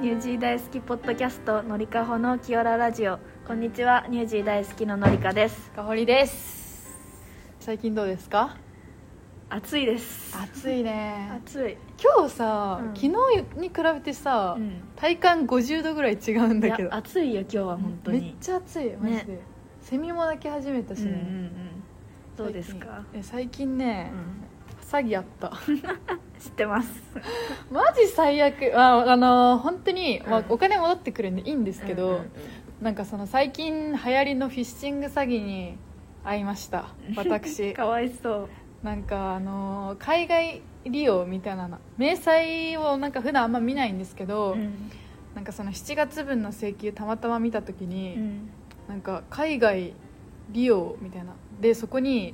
ニュージー大好きポッドキャストのりかほの清らラジオ。こんにちは、ニュージー大好きののりかです。 かほりです。最近どうですか？ 暑いです。 暑いね。 暑い。 今日さ、昨日に比べてさ、体感50度ぐらい違うんだけど。 暑いよ今日は本当に。 めっちゃ暑いマジで、セミも鳴き始めたしね、 どうですか？ 最近ね、詐欺あった知ってますマジ最悪。本当に、お金戻ってくるんでいいんですけど、なんかその最近流行りのフィッシング詐欺に遭いました私かわいそう。 なんか海外利用みたいなの明細をなんか普段あんま見ないんですけど、なんかその7月分の請求たまたま見た時に、なんか海外利用みたいなで、そこに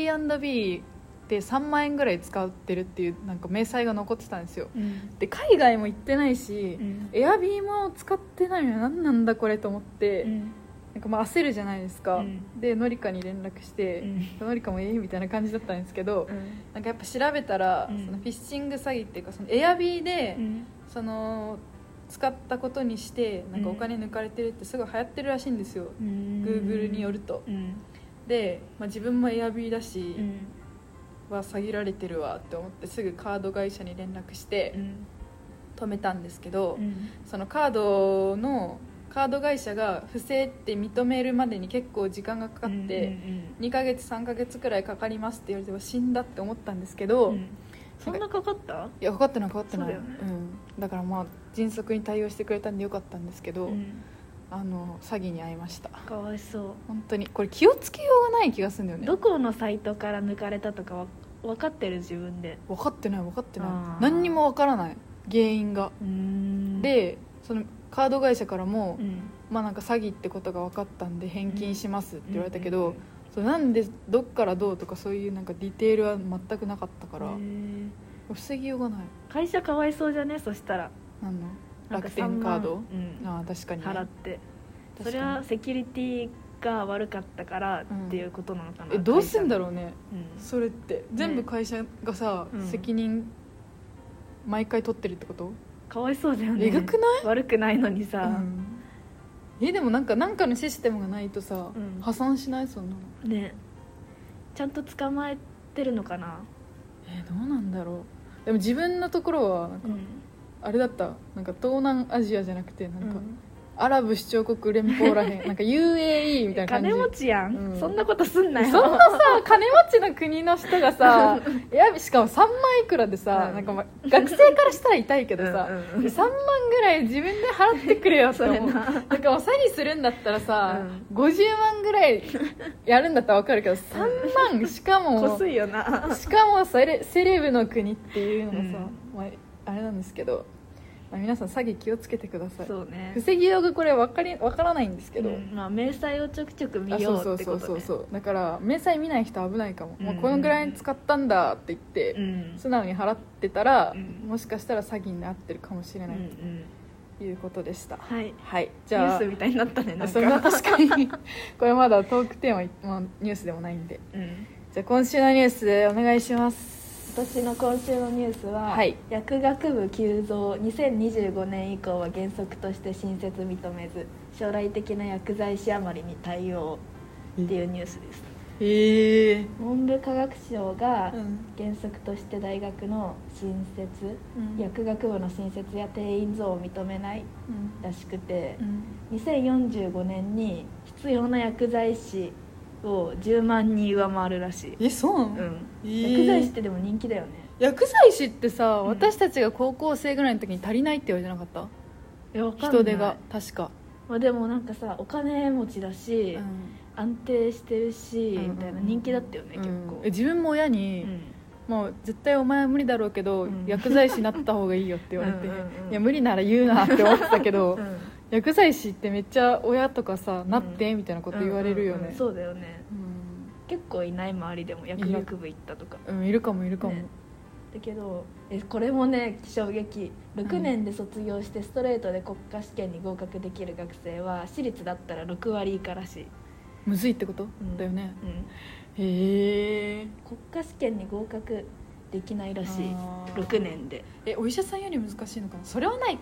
Airbnb で3万円ぐらい使ってるっていうなんか明細が残ってたんですよ、で海外も行ってないし、Airbnb も使ってないのに何なんだこれと思って、なんかまあ焦るじゃないですか、でのりかに連絡して、のりかもみたいな感じだったんですけど、なんかやっぱ調べたら、そのフィッシング詐欺っていうかその Airbnb で、その使ったことにしてなんかお金抜かれてるってすごい流行ってるらしいんですよ、Google によると、で、自分も Airbnb だし、は詐欺られてるわって思ってすぐカード会社に連絡して止めたんですけど、そのカード会社が不正って認めるまでに結構時間がかかって、2ヶ月3ヶ月くらいかかりますって言われて死んだって思ったんですけど、 そんなかかった？ いやかかってない、 そうだよね。 だから迅速に対応してくれたんでよかったんですけど、詐欺に遭いました。 かわいそう。 本当にこれ気をつけようがない気がするんだよね。 どこのサイトから抜かれたとか分かってる？自分で分かってない何にも分からない原因が。でそのカード会社からも、なんか詐欺ってことが分かったんで返金しますって言われたけど、なんでどっからどうとかそういうなんかディテールは全くなかったから防ぎようがない。 会社かわいそうじゃね？そしたら何の楽天カード、確かに、 払って、それはセキュリティが悪かったからっていうことなのかな、 どうすんだろうね、それって全部会社がさ、責任毎回取ってるってこと？ かわいそうだよね。 えぐくない？ 悪くないのにさ、 でもなんかのシステムがないとさ、破産しない？そんなのね。ちゃんと捕まえてるのかな。 どうなんだろう。でも自分のところはなんか、あれだった。なんか東南アジアじゃなくてなんか、アラブ首長国連邦らへんなんか UAE みたいな感じ。 金持ちやん、そんなことすんなよ。 そんなさ金持ちの国の人がさしかも3万いくらでさ、なんか学生からしたら痛いけどさ、3万ぐらい自分で払ってくれよって思うなんかもう詐欺するんだったらさ、50万ぐらいやるんだったら分かるけど3万しかもこすいよな。 しかもセレブの国っていうのもさ、あれなんですけど、皆さん詐欺気をつけてください。 そうね。 防ぎようがこれ分からないんですけど、 明細をちょくちょく見ようってことね。 そうだから明細見ない人危ないかも、もうこのぐらい使ったんだって言って、素直に払ってたら、もしかしたら詐欺になってるかもしれないということでした。 はい、 じゃあニュースみたいになったね。なんかそれは確かにこれまだトークテーマ、ニュースでもないんで、じゃあ今週のニュースお願いします。 私の今週のニュースは、薬学部急増、2025年以降は原則として新設認めず、将来的な薬剤師余りに対応っていうニュースです。文部科学省が原則として大学の新設、薬学部の新設や定員増を認めないらしくて、2045年に必要な薬剤師を10万人上回るらしい。 そうなの？ 薬剤師ってでも人気だよね。 薬剤師ってさ、私たちが高校生ぐらいの時に足りないって言われてなかった？ わかんない。 人手が確か、 でもなんかさ、お金持ちだし、安定してるし、みたいな人気だったよね、結構。 自分も親に、もう絶対お前は無理だろうけど、薬剤師になった方がいいよって言われていや無理なら言うなって思ってたけど、薬剤師ってめっちゃ親とかさ、なってみたいなこと言われるよね。 そうだよね、結構いない？周りでも薬学部行ったとか。 いるかも、だけどこれもね衝撃。6年で卒業してストレートで国家試験に合格できる学生は私立だったら6割以下らしい。 むずいってこと、だよね。 国家試験に合格できないらしい。6年で。 お医者さんより難しいのかな？それはないか。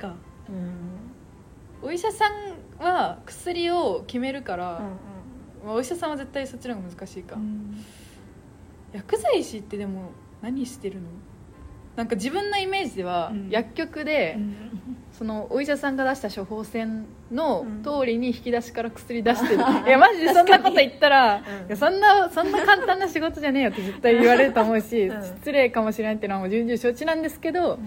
お医者さんは薬を決めるから、まあ、お医者さんは絶対そっちの方が難しいか、薬剤師ってでも何してるの？なんか自分のイメージでは、薬局で、そのお医者さんが出した処方箋の通りに引き出しから薬出してる、いやマジでそんなこと言ったら、いやそんな簡単な仕事じゃねえよって絶対言われると思うし、失礼かもしれないっていうのはもう重々承知なんですけど、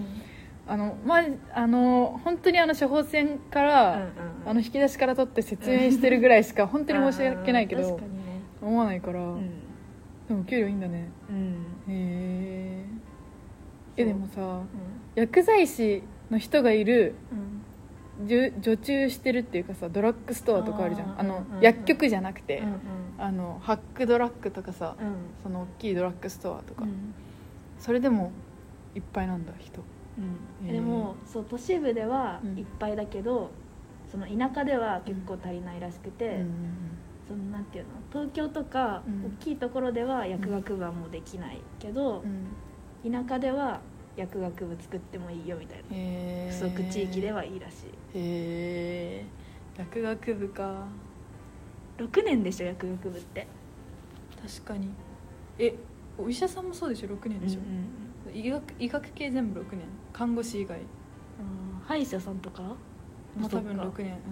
本当に処方箋から、引き出しから取って説明してるぐらいしか本当に申し訳ないけど、思わないから、でも給料いいんだね。へえ。でもさ、薬剤師の人がいる、受注してるっていうかさ、ドラッグストアとかあるじゃん、薬局じゃなくて、ハックドラッグとかさ、その大きいドラッグストアとか、それでもいっぱいなんだ人。 でもそう都市部ではいっぱいだけど、その田舎では結構足りないらしくて、そのなんていうの、東京とか大きいところでは薬学部はもうできないけど、田舎では薬学部作ってもいいよみたいな、不足地域ではいいらしい。 へえ、薬学部か。 6年でしょ薬学部って。 確かに。お医者さんもそうでしょ、6年でしょ、医学系全部6年、看護師以外。 歯医者さんとか多分6年、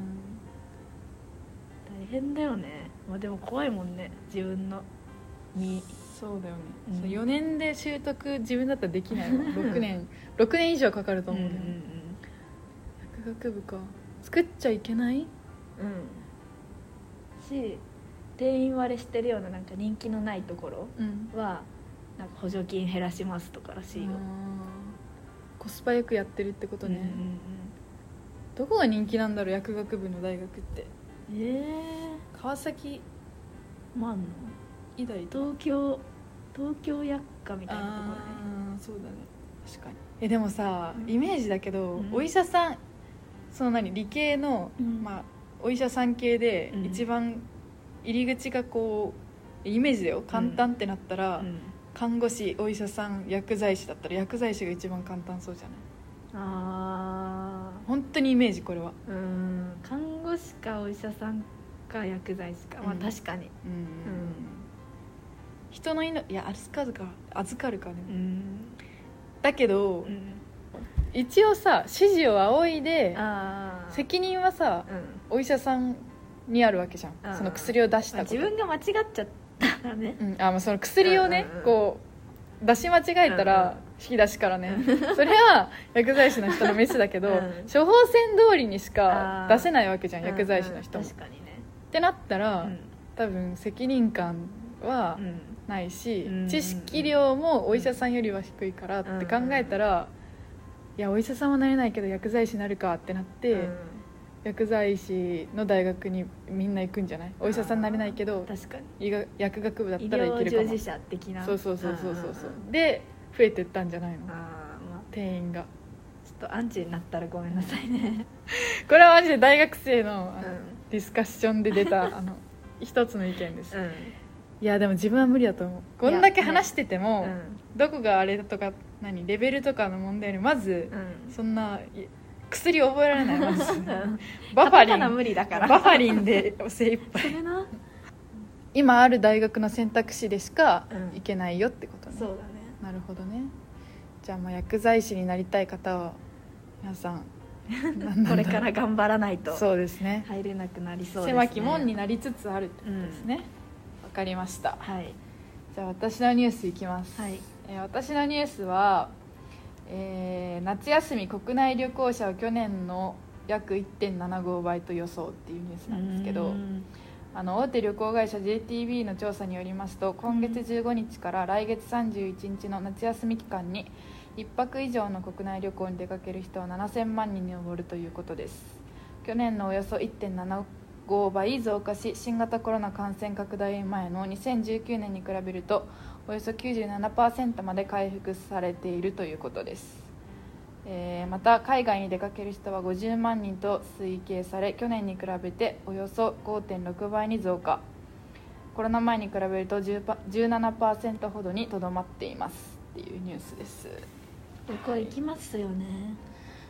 大変だよね。まあでも怖いもんね、自分の身。 そうだよね、4年で習得自分だったらできないわ6年以上かかると思う、薬学部か。作っちゃいけない？ し、定員割れしてるようななんか人気のないところは、なんか補助金減らしますとからしいよ。 コスパよくやってるってことね。どこが人気なんだろう、薬学部の大学って。川崎もあんの？ 医大、 東京薬科みたいなところね。 そうだね、確かに。でもさ、イメージだけど、お医者さん、その理系の、まあ、お医者さん系で一番入り口がこうイメージだよ、簡単ってなったら、看護師、お医者さん、薬剤師だったら薬剤師が一番簡単そうじゃない？本当にイメージ、これは。 看護師かお医者さんか薬剤師か、まあ確かに。 人の命、いや預かるかね、だけど、一応さ、指示を仰いで責任はさ、お医者さんにあるわけじゃん。その薬を出したこと、 自分が間違っちゃったらね、 その薬をね、こう出し間違えたら、引き出しからねそれは薬剤師の人のミスだけど、処方箋通りにしか出せないわけじゃん、薬剤師の人も。 確かにね。 ってなったら、多分責任感はないし、知識量もお医者さんよりは低いからって考えたら、いやお医者さんはなれないけど薬剤師になるかってなって、薬剤師の大学にみんな行くんじゃない？お医者さんになれないけど、 確かに薬学部だったらいけるかも。 医療従事者的な。 そうで増えてったんじゃないの、定員が。 ちょっとアンチになったらごめんなさいねこれはマジで大学生の、ディスカッションで出た一つの意見です、いやでも自分は無理だと思う。こんだけ話してても、どこがあれだとかレベルとかの問題よりまず、そんな薬覚えられないまずバファリン無理だからバファリンで精一杯。 それな、 今ある大学の選択肢でしか行けないよってことね。 そうだね。 なるほどね。じゃあ薬剤師になりたい方は皆さんこれから頑張らないと。 そうですね、 入れなくなりそうですね。 狭き門になりつつあるってことですね。わかりました。じゃあ私のニュースいきます。私のニュースは、夏休み国内旅行者は去年の約 1.75 倍と予想っていうニュースなんですけど、大手旅行会社 JTB の調査によりますと、今月15日から来月31日の夏休み期間に1泊以上の国内旅行に出かける人は7000万人に上るということです。去年のおよそ 1.75 倍増加し、新型コロナ感染拡大前の2019年に比べるとおよそ 97% まで回復されているということです。また海外に出かける人は50万人と推計され、去年に比べておよそ 5.6 倍に増加。コロナ前に比べると 17% ほどにとどまっていますっていうニュースです。 旅行行きますよね。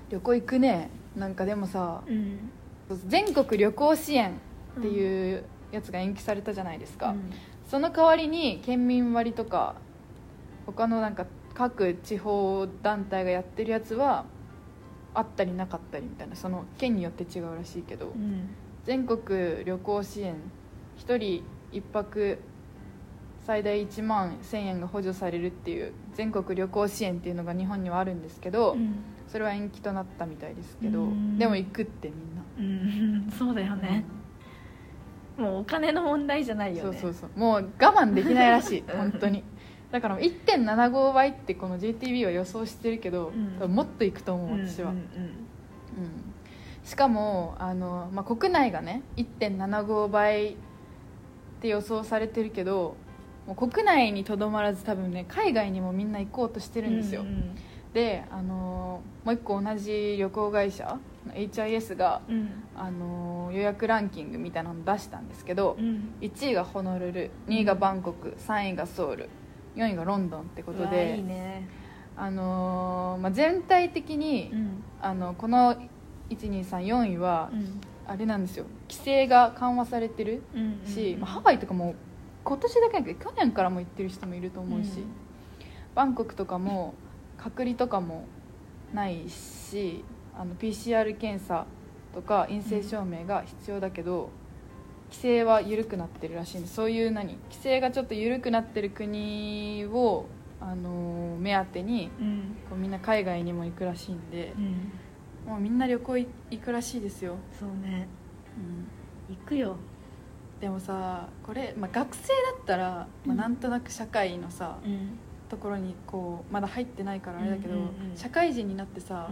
旅行行くね。なんかでもさ、全国旅行支援っていうやつが延期されたじゃないですか、その代わりに県民割とか他のなんか各地方団体がやってるやつはあったりなかったりみたいな、その県によって違うらしいけど、全国旅行支援1人1泊最大1万1000円が補助されるっていう全国旅行支援っていうのが日本にはあるんですけど、それは延期となったみたいですけど、でも行くってみんな、 そうだよね、もうお金の問題じゃないよね。 そうもう我慢できないらしい本当に。だから 1.75 倍ってこの JTB は予想してるけど、もっといくと思う私は。しかも国内がね 1.75 倍って予想されてるけど、もう国内にとどまらず多分ね海外にもみんな行こうとしてるんですよ、でもう一個同じ旅行会社 HIS が、予約ランキングみたいなの出したんですけど、1位がホノルル、2位がバンコク、3位がソウル、4位がロンドンってことで、 いいね。 全体的に、この1234位は、あれなんですよ、規制が緩和されてるし、ハワイとかも今年だけだけど去年からも行ってる人もいると思うし、バンコクとかも隔離とかもないし、PCR 検査とか陰性証明が必要だけど、規制は緩くなってるらしいんで、そういう規制がちょっと緩くなってる国を、目当てに、こうみんな海外にも行くらしいんで、もうみんな旅行行くらしいですよ。 そうね、行くよ。 でもさこれ、学生だったら、なんとなく社会のさ、ところにこうまだ入ってないからあれだけど、社会人になってさ、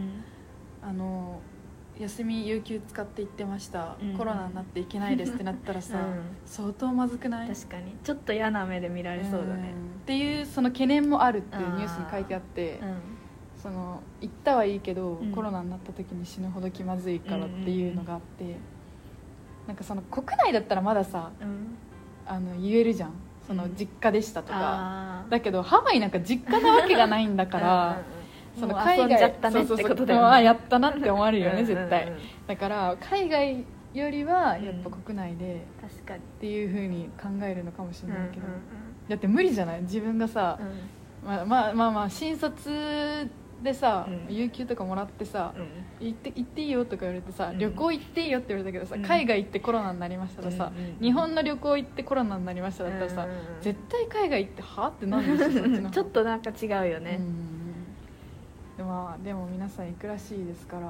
休み有給使って行ってました、コロナになって行けないですってなったらさ、相当まずくない？ 確かにちょっと嫌な目で見られそうだね、 っていうその懸念もあるっていうニュースに書いてあって、その行ったはいいけど、コロナになった時に死ぬほど気まずいからっていうのがあって、なんかその国内だったらまださ、言えるじゃん、その実家でしたとか、だけどハワイなんか実家なわけがないんだからその海外遊んじゃったねってことだよね。 やったなって思われるよね絶対。だから海外よりはやっぱ国内でっていう風に考えるのかもしれないけど、だって無理じゃない？自分がさ、新卒でさ、有給とかもらってさ、行っていいよとか言われてさ、旅行行っていいよって言われたけどさ、海外行ってコロナになりましたらさ、日本の旅行行ってコロナになりましただったらさ、絶対海外行ってはってなんでしょそっちのちょっとなんか違うよね。 でも皆さん行くらしいですから、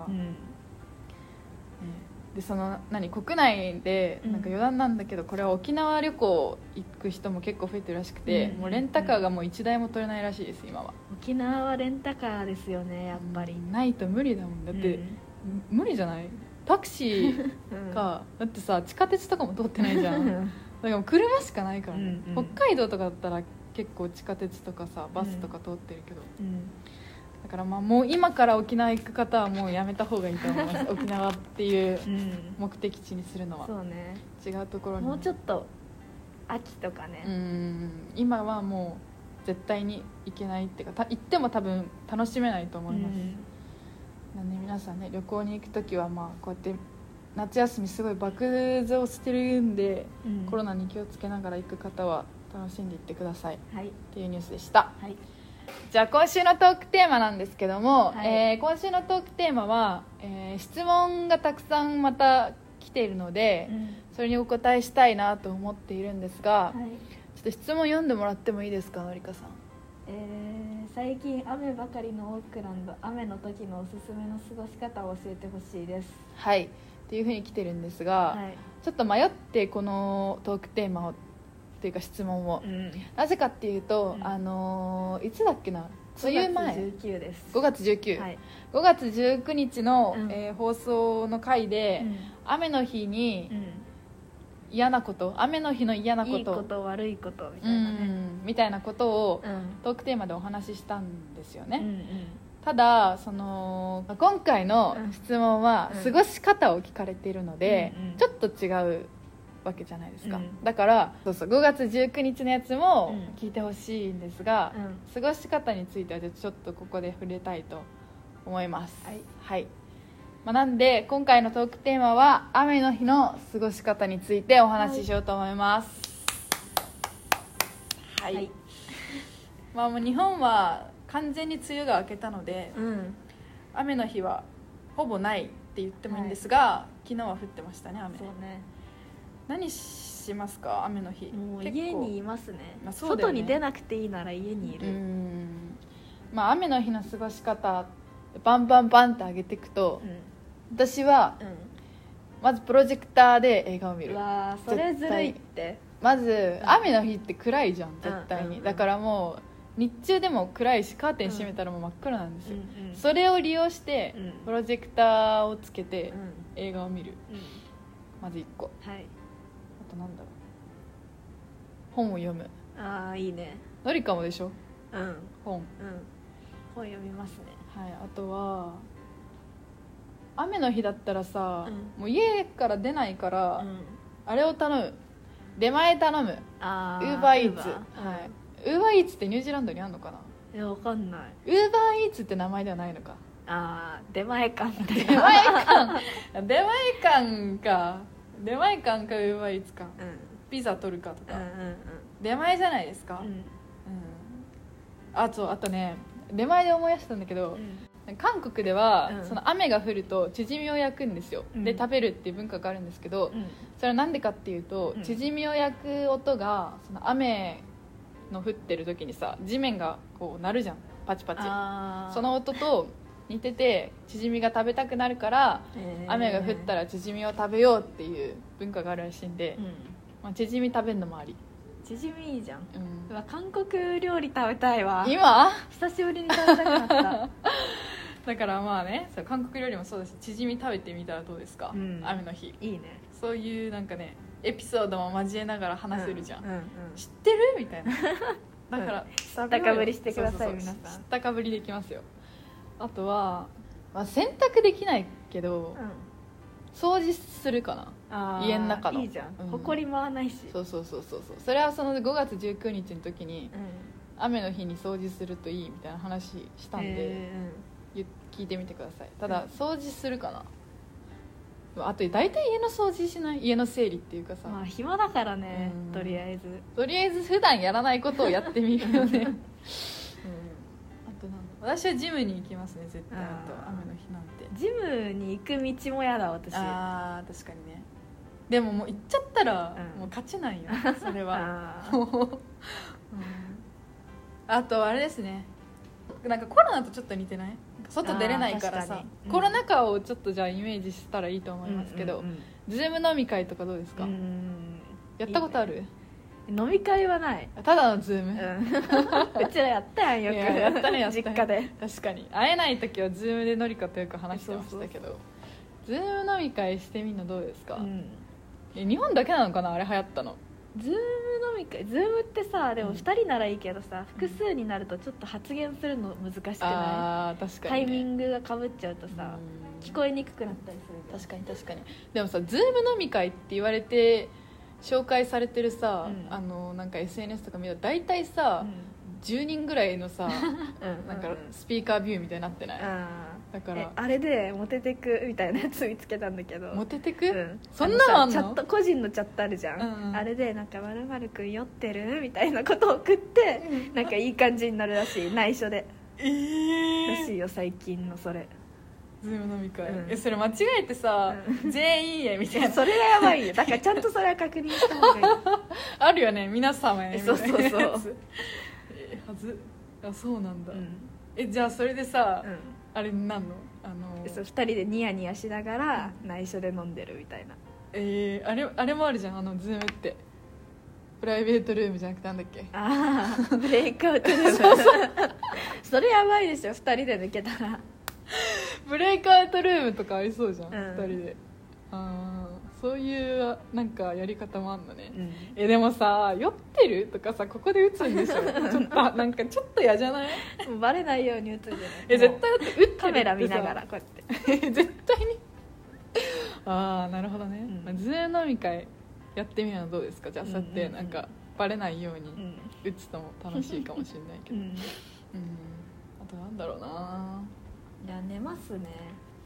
でその国内でなんか余談なんだけど、これは沖縄旅行行く人も結構増えてるらしくて、もうレンタカーがもう1台も取れないらしいです今は。 沖縄はレンタカーですよねやっぱり、 ないと無理だもん。だって、無理じゃない？タクシーか、だってさ地下鉄とかも通ってないじゃんだから車しかないからね、北海道とかだったら結構地下鉄とかさバスとか通ってるけど、だからもう今から沖縄行く方はもうやめた方がいいと思います沖縄っていう目的地にするのは、 そうね、 違うところにもうちょっと秋とかね、 今はもう絶対に行けないっていうか、行っても多分楽しめないと思います、なんで皆さんね旅行に行くときはこうやって夏休みすごい爆増してるんで、コロナに気をつけながら行く方は楽しんでいってください、っていうニュースでした、じゃあ今週のトークテーマなんですけども、今週のトークテーマは、質問がたくさんまた来ているので、それにお答えしたいなと思っているんですが、ちょっと質問読んでもらってもいいですか、のりかさん。 最近雨ばかりのオークランド、雨の時のおすすめの過ごし方を教えてほしいです。 はい、っていうふうに来てるんですが、ちょっと迷ってこのトークテーマをっていうか質問を、なぜかっていうと、いつだっけな、梅雨前 5月19です。 5月19、5月19日の、放送の回で、雨の日に嫌なこと、雨の日の嫌なこと、いいこと悪いことみたいなね、 みたいなことを、トークテーマでお話ししたんですよね、ただ今回の質問は過ごし方を聞かれているので、ちょっと違うわけじゃないですか、だから5月19日のやつも聞いてほしいんですが、過ごし方についてはちょっとここで触れたいと思います。はいなんで今回のトークテーマは雨の日の過ごし方についてお話ししようと思います。はい、はい、もう日本は完全に梅雨が明けたので、雨の日はほぼないって言ってもいいんですが、昨日は降ってましたね、雨。 そうね。 何しますか、雨の日。 もう家にいますね。 そうだよね、 外に出なくていいなら家にいる。 雨の日の過ごし方バンバンバンって上げていくと、私は、まずプロジェクターで映画を見る。 うわー、それずるいって。 まず雨の日って暗いじゃん、絶対に。だからもう日中でも暗いし、カーテン閉めたらもう真っ暗なんですよ。それを利用して、プロジェクターをつけて映画を見る、まず1個。はい。あとなんだろう、本を読む。 ああ、いいね。 のりかもでしょ。本読みますね。 はい。あとは雨の日だったらさ、もう家から出ないから、あれを頼む、出前頼む。ウーバーイーツ。ウーバーイーツってニュージーランドにあるのかな。 いや、わかんない。 ウーバーイーツって名前ではないのか。 出前館みたいな。 出前館かウーバーイーツか、ピザ取るかとか、出前じゃないですか。あとね、出前で思い出したんだけど、韓国では、その雨が降るとチヂミを焼くんですよ、で食べるっていう文化があるんですけど、それはなんでかっていうと、チヂミを焼く音がその雨の降ってる時にさ、地面がこう鳴るじゃん、パチパチ。その音と似てて、チヂミが食べたくなるから、雨が降ったらチヂミを食べようっていう文化があるらしいんで、チヂミ食べるのもあり。 チヂミいいじゃん。韓国料理食べたいわ。 今久しぶりに食べたくなっただからそう、韓国料理もそうだし、チヂミ食べてみたらどうですか、雨の日。 いいね。 そういうなんかね、エピソードも交えながら話せるじゃん、知ってるみたいな。だから知ったかぶりしてください。皆さん知ったかぶりできますよ。あとは、洗濯できないけど、掃除するかな、家の中の。 いいじゃん、埃もわないし。 そう。それはその5月19日の時に、雨の日に掃除するといいみたいな話したんで、聞いてみてください。ただ、掃除するかな。あと大体家の掃除しない？家の整理っていうかさ、 暇だからね。とりあえず普段やらないことをやってみるよね。あとなんだ、私はジムに行きますね、絶対。あと雨の日なんてジムに行く道もやだ、私。 確かにね。でももう行っちゃったら、もう勝ちないよ、それは。あとあれですね、なんかコロナとちょっと似てない？外出れないからさ、コロナ禍をちょっとじゃあイメージしたらいいと思いますけど、ズーム飲み会とかどうですか？やったことある？ 飲み会はない。 ただのズーム。 うちらやったやん、よく。 やったね、 実家で。 確かに会えない時はズームでのりかとよく話してましたけど、ズーム飲み会してみるのどうですか？日本だけなのかな、あれ流行ったの。 ズーム飲み会、ズームってさ、でも2人ならいいけどさ、複数になるとちょっと発言するの難しくない？ 確かに、ね、 タイミングがかぶっちゃうとさ、聞こえにくくなったりする。 確かに。でもさ、ズーム飲み会って言われて紹介されてるさ、なんか SNS とか見ると大体さ、10人ぐらいのさ、なんかスピーカービューみたいになってない？だからあれでモテてくみたいなやつ見つけたんだけど。 モテてく、そんなのあんの？ チャット、個人のチャットあるじゃん、あれでなんか〇〇くん酔ってるみたいなことを送って、なんかいい感じになるらしい、内緒で。らしいよ、最近のそれ。 ズーム飲み会、それ間違えてさ、全員いいえみたいな。 それがやばいよ。だからちゃんとそれは確認した方がいい。 あるよね、皆様へみたいなやつ。 そうはず。あ、そうなんだ。じゃあそれでさ、あれになんの 2人でニヤニヤしながら内緒で飲んでるみたいな。 あれもあるじゃん、ズームってプライベートルームじゃなくてなんだっけ、 ブレイクアウトルーム。それやばいでしょ、2人で抜けたら。 ブレイクアウトルームとかありそうじゃん、2人で。そういうなんかやり方もあんのね、でもさ、酔ってるとかさ、ここで打つんでしょ。ちょっとなんかちょっと嫌じゃない？ もうバレないように打つんじゃない？ 絶対だって打ってる、 カメラ見ながらこうやって絶対に。なるほどね、ズーム飲み会やってみるのどうですか？じゃあそうやってなんかバレないように打つとも楽しいかもしれないけど、あとなんだろうな。 いや、寝ますね。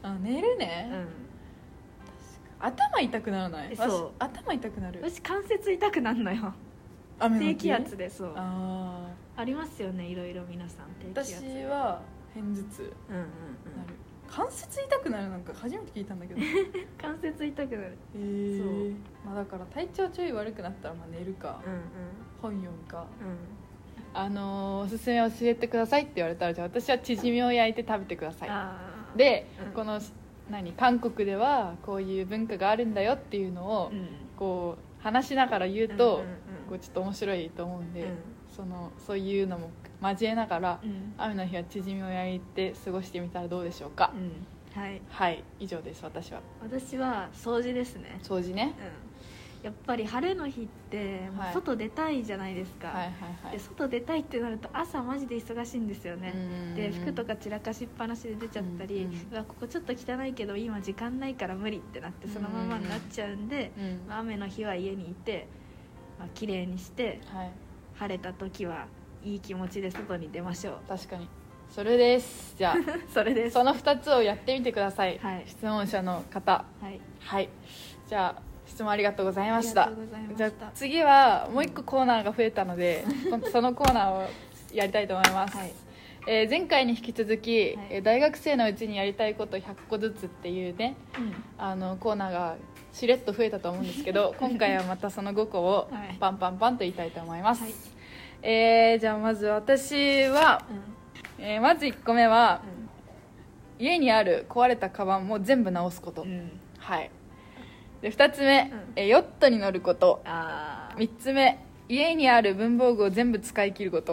寝るね、頭痛くならない？ そう頭痛くなる。 私関節痛くなるのよ。低気圧で。そうありますよね、いろいろ皆さん低気圧。 私は片頭痛なる、関節痛くなるなんか初めて聞いたんだけど関節痛くなる。 そう、だから体調ちょい悪くなったら寝るか、本読むか、おすすめ教えてくださいって言われたら、じゃあ私はチヂミを焼いて食べてくださいで、この韓国ではこういう文化があるんだよっていうのをこう話しながら言うとこうちょっと面白いと思うんで、そういうのも交えながら、雨の日はチヂミを焼いて過ごしてみたらどうでしょうか。はい、以上です。私は掃除ですね。 掃除ね、 やっぱり晴れの日ってもう外出たいじゃないですか。で外出たいってなると朝マジで忙しいんですよね。で服とか散らかしっぱなしで出ちゃったり、ここちょっと汚いけど今時間ないから無理ってなってそのままになっちゃうんで、雨の日は家にいて、綺麗にして、晴れた時はいい気持ちで外に出ましょう。 確かにそれです。じゃあそれです。 その2つをやってみてください、質問者の方。じゃあ質問ありがとうございました。じゃあ次はもう一個コーナーが増えたのでそのコーナーをやりたいと思います、前回に引き続き、大学生のうちにやりたいこと100個ずつっていうね、コーナーがしれっと増えたと思うんですけど今回はまたその5個をパンパンパンと言いたいと思います、じゃあまず私は、まず1個目は、家にある壊れたカバンも全部直すこと、で2つ目、ヨットに乗ること。3つ目、家にある文房具を全部使い切ること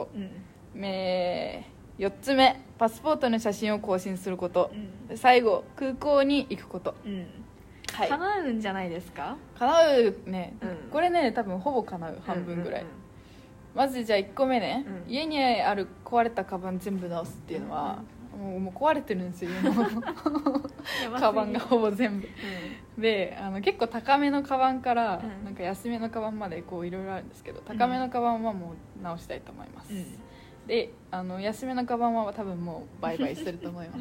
、4つ目、パスポートの写真を更新すること、最後、空港に行くこと、 叶うんじゃないですか。 叶うね、これね多分ほぼ叶う、半分ぐらい。まずじゃあ1個目ね、家にある壊れたカバン全部直すっていうのは、もう壊れてるんですよカバンがほぼ全部、で結構高めのカバンから、なんか安めのカバンまでこういろいろあるんですけど、高めのカバンはもう直したいと思います、で安めのカバンは多分もう売買すると思います、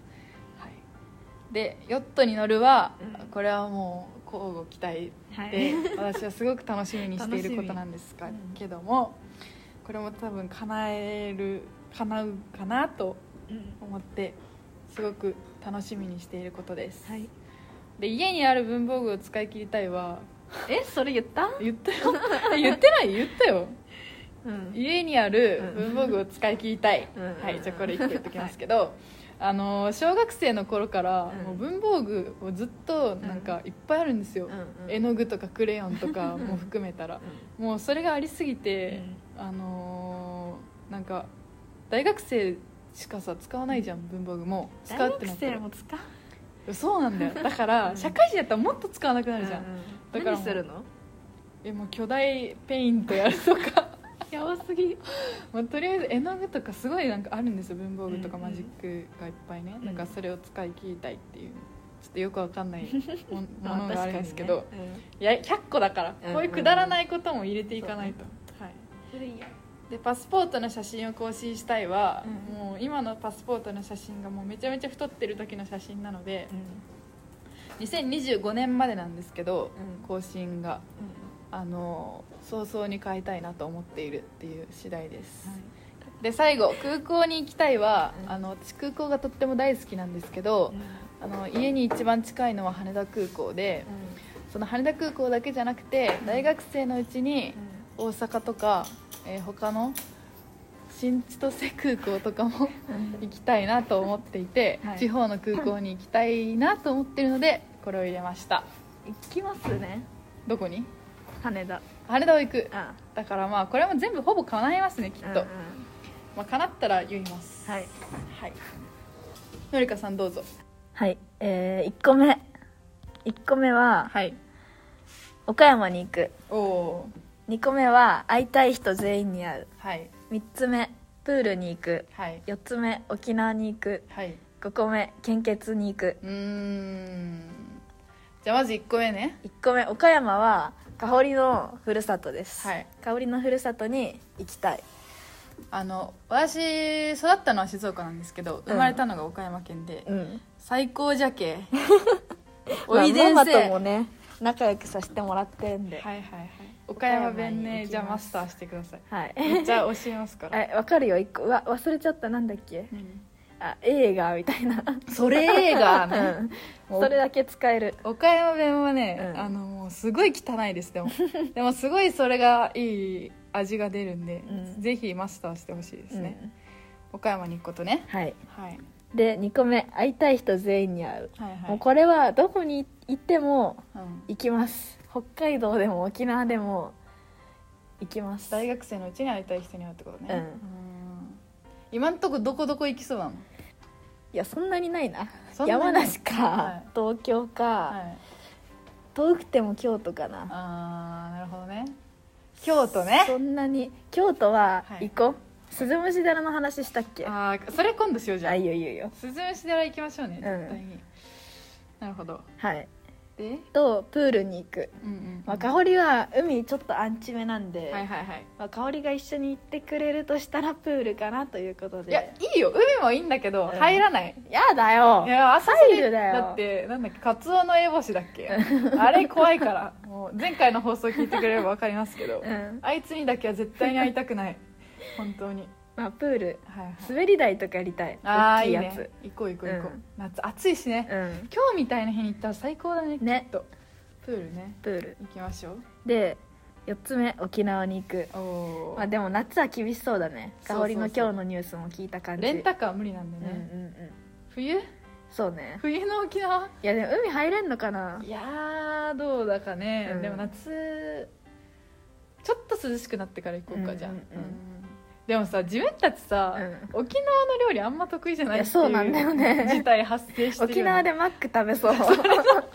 でヨットに乗るは、これはもう交互期待で、私はすごく楽しみにしていることなんですけども、これも多分叶うかなと思ってすごく楽しみにしていることです、で家にある文房具を使い切りたいはそれ言ったよ言ったよ、家にある文房具を使い切りたい、じゃあこれ1個言っときますけど、小学生の頃からもう文房具をずっとなんかいっぱいあるんですよ、絵の具とかクレヨンとかも含めたらもうそれがありすぎて、なんか大学生しかさ使わないじゃん、文房具も使うってなったら。 大学生も使う。 そうなんだよ、だから社会人だったらもっと使わなくなるじゃん、だから何するの？ もう巨大ペイントやるとかやばすぎとりあえず絵の具とかすごいなんかあるんですよ、文房具とかマジックがいっぱいね、だからそれを使い切りたいっていう、ちょっとよくわかんないものがあるんですけど、いや100個だから、こういうくだらないことも入れていかないと、 それいいや。 でパスポートの写真を更新したいは、もう今のパスポートの写真がもうめちゃめちゃ太ってる時の写真なので、2025年までなんですけど、更新が、早々に変えたいなと思っているっていう次第です、で最後、空港に行きたいは、私空港がとっても大好きなんですけど、家に一番近いのは羽田空港で、その羽田空港だけじゃなくて、大学生のうちに大阪とか、他の新千歳空港とかも行きたいなと思っていて、地方の空港に行きたいなと思っているのでこれを入れました。 行きますね。 どこに？ 羽田を行く。だからまあこれも全部ほぼ叶いますね、きっと。叶ったら言います。のりかさんどうぞ。 1個目は、岡山に行く。2個目は会いたい人全員に会う。3つ目プールに行く。4つ目沖縄に行く。5個目献血に行く。 じゃあまず1個目ね。 1個目、岡山は香織のふるさとです、香織のふるさとに行きたい。 私育ったのは静岡なんですけど、生まれたのが岡山県で、 最高じゃけおいでんせ、 ママともね仲良くさせてもらってんで、 はいはいはい、岡山弁ね、じゃあマスターしてください。 はい、 めっちゃ教えますからわかるよ。一個忘れちゃった。なんだっけ、映画みたいなそれ映画ね、 それだけ使える。 岡山弁はね、もうすごい汚いです。でもすごいそれがいい味が出るんで、ぜひマスターしてほしいですね、岡山に行くことね。 はい、 はい、 で2個目、会いたい人全員に会う、 はいはい、 もうこれはどこに行っても行きます、北海道でも沖縄でも行きます。 大学生のうちに会いたい人に会うってことね、今んとこどこ行きそうなの？ いやそんなにないな。山梨か、東京か、遠くても京都かな。 なるほどね。京都ね。 そんなに京都は行こう、鈴虫寺の話したっけ？ それ今度しようじゃん。 いいよいいよ。 鈴虫寺行きましょうね、絶対に。なるほど。 はい。 でとプールに行く、香織は海ちょっとアンチめなんで、香織が一緒に行ってくれるとしたらプールかなということで。 いやいいよ、海もいいんだけど、入らない。 やだよ。 いや朝入るだよ。 だってなんだっけ、カツオノエボシだっけあれ怖いから。もう前回の放送聞いてくれれば分かりますけど、あいつにだけは絶対に会いたくない本当に。 プール、滑り台とかやりたい。大きいやつ。 いいね、行こう、夏暑いしね、今日みたいな日に行ったら最高だね。きっとプールね。プール行きましょう。 で4つ目、沖縄に行く。でも夏は厳しそうだね。香織の今日のニュースも聞いた感じ。 レンタカー無理なんでね、冬？そうね、冬の沖縄。 いやでも海入れんのかな。 いやどうだかね、でも夏ちょっと涼しくなってから行こうか、じゃあ。でもさ、自分たちさ、沖縄の料理あんま得意じゃないっていうそうなんだよね、 事態発生してる。 沖縄でマック食べそう全く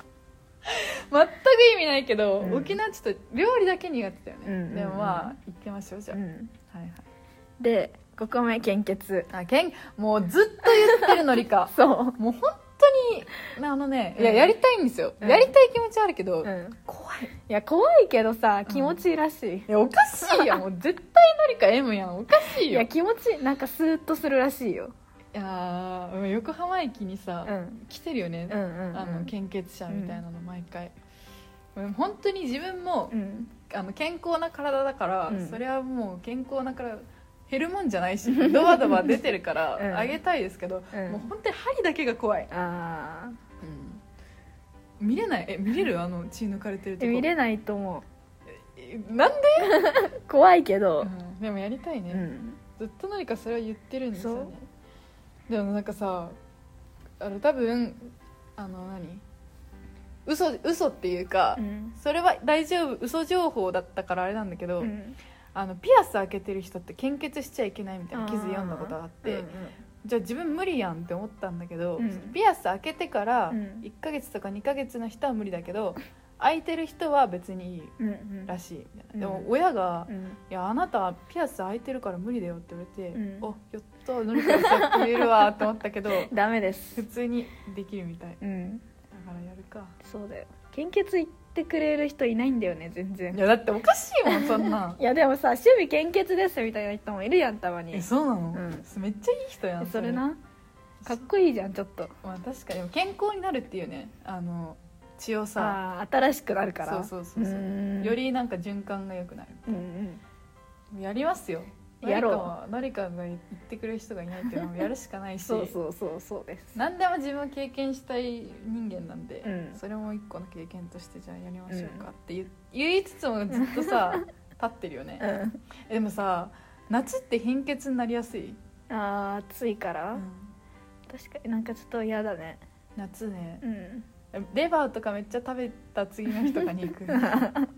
意味ないけど、沖縄ちょっと料理だけ苦手だよね、でもまあ行ってみましょうじゃあ、で5個目、献血。もうずっと言ってるのりかそう、もう本当にやりたいんですよ、やりたい気持ちはあるけど、怖い。 いや怖いけどさ、気持ちいいらしい。 いやおかしいやん、もう絶対のりか M やん、おかしいよ。 いや気持ちなんかスーッとするらしいよ。 いや横浜駅にさ、来てるよね、献血者みたいなの毎回。本当に自分も、健康な体だから、それはもう健康な体減るもんじゃないし、ドバドバ出てるからあげたいですけど、もう本当に針だけが怖い。見れない。見れる？血抜かれてるとこ見れないと思う。なんで？ 怖いけど、 でもやりたいね、ずっと何かそれは言ってるんですよね。でもなんかさ、多分嘘っていうか、それは大丈夫、嘘情報だったからあれなんだけど、ピアス開けてる人って献血しちゃいけないみたいな記事読んだことがあって、じゃあ自分無理やんって思ったんだけど、ピアス開けてから1ヶ月とか2ヶ月の人は無理だけど、開いてる人は別にいいらしいみたいな。でも親が、いやあなたはピアス開いてるから無理だよって言われて、おやった乗り換えさって言えるわって思ったけどダメです、 普通にできるみたい、だからやるか。 そうだよ、献血行ってくれる人いないんだよね全然。 いやだっておかしいもんそんなんいやでもさ、趣味献血ですみたいな人もいるやん、たまに。 そうなの、めっちゃいい人やんそれな。かっこいいじゃんちょっと。 確かに健康になるっていうね、血をさ、 新しくなるから。 そうよりなんか循環が良くなる。やりますよ。 やろう。誰かが言ってくれる人がいないっていうのをやるしかないしそうです。 何でも自分は経験したい人間なんで、それも一個の経験としてじゃあやりましょうかって言いつつもずっとさ立ってるよね、でもさ、夏って貧血になりやすい。 暑いから、確かになんかちょっと嫌だね夏ね。レバーとかめっちゃ食べた次の日とかに行く鉄分、確か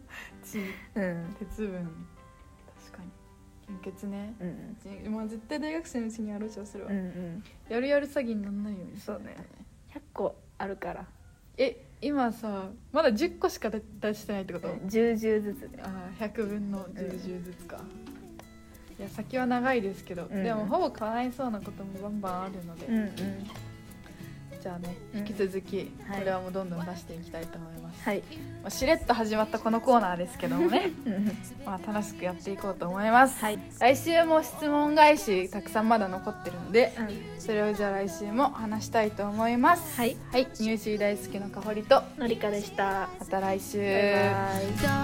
に献血ね、もう絶対大学生のうちにやろうじゃんそれは、やる詐欺にならないように。 そうね、100個あるから。 今さまだ10個しか出してないってこと ？10ずつで。 100分の10ずつか。いや先は長いですけど、でもほぼ叶いそうなこともバンバンあるので、 じゃあね、引き続きこれはもうどんどん出していきたいと思います。 はい、 しれっと始まったこのコーナーですけどもねまあ楽しくやっていこうと思います。はい、来週も質問返したくさんまだ残ってるんで、それをじゃあ来週も話したいと思います。はい、はい、入試大好きのかほりとのりかでした。 また来週。 バイバイ。